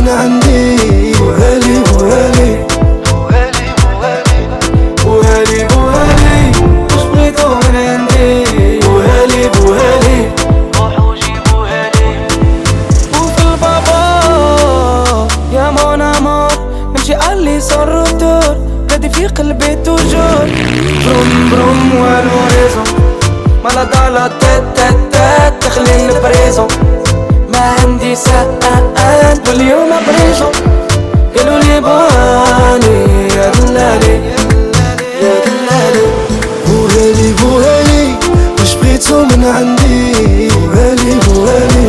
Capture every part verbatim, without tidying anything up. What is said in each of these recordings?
من عندي. بوهالي بوهالي بوهالي بوهالي واش بغيتو من عندي. بوهالي بوهالي روحو جيبوها لي. وفي البابا يا مون امور نمشي علي صار الدور نادي في قلبي توجور. بروم بروم والو ريزون مالا دالا تات تات تات تخلي البريزون. ما عندي ساعات واليوم بريزون قالوا لي بوهالي يا دلالي يا دلالي. بوهالي بوهالي واش بغيتو من عندي. بوهالي بوهالي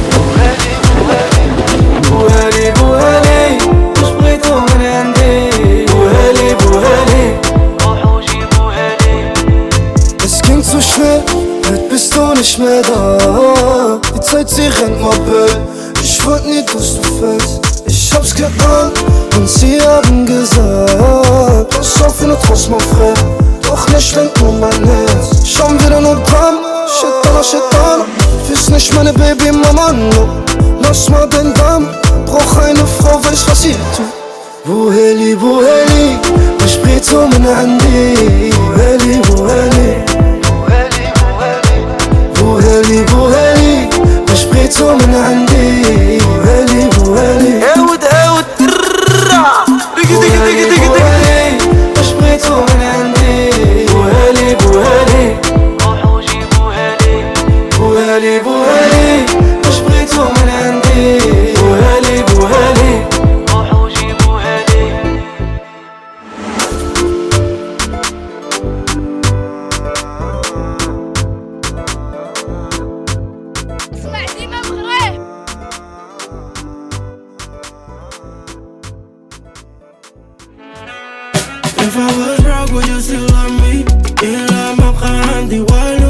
بوهالي بوهالي واش بغيتو من عندي. بوهالي بوهالي روحو جيبوها لي. مسكنتو شمال هتبستوني شمادا يتصيد غن مابل يشفطني دوست وفاز. Ich hab's geahnt und sie haben gesagt, pass auf wie ne Trost, mein Frère, doch nicht lenkt nur mein Herz. Schon wieder nur Drama, Shitana, Shitana, wiss nicht meine Baby Mama, no. Lass mal den Damm, brauch eine Frau, weiß was sie tut. Bouheli, Bouheli, wash bghيتو من عندي. Bouheli, Bouheli بوهالي بوهالي واش بغيتو من عندي. بوهالي بوهالي عاود عاود ديك ديك ديك ديك ديك واش بغيتو من عندي. بوهالي بوهالي روحو جيبوها لي. بوهالي بوهالي واش بغيتو من عندي. بوهالي بوهالي روحو جيبوها لي. اسمع ديما بغريب. If I was broke, would you still love me? إلا ما بقى عندي والو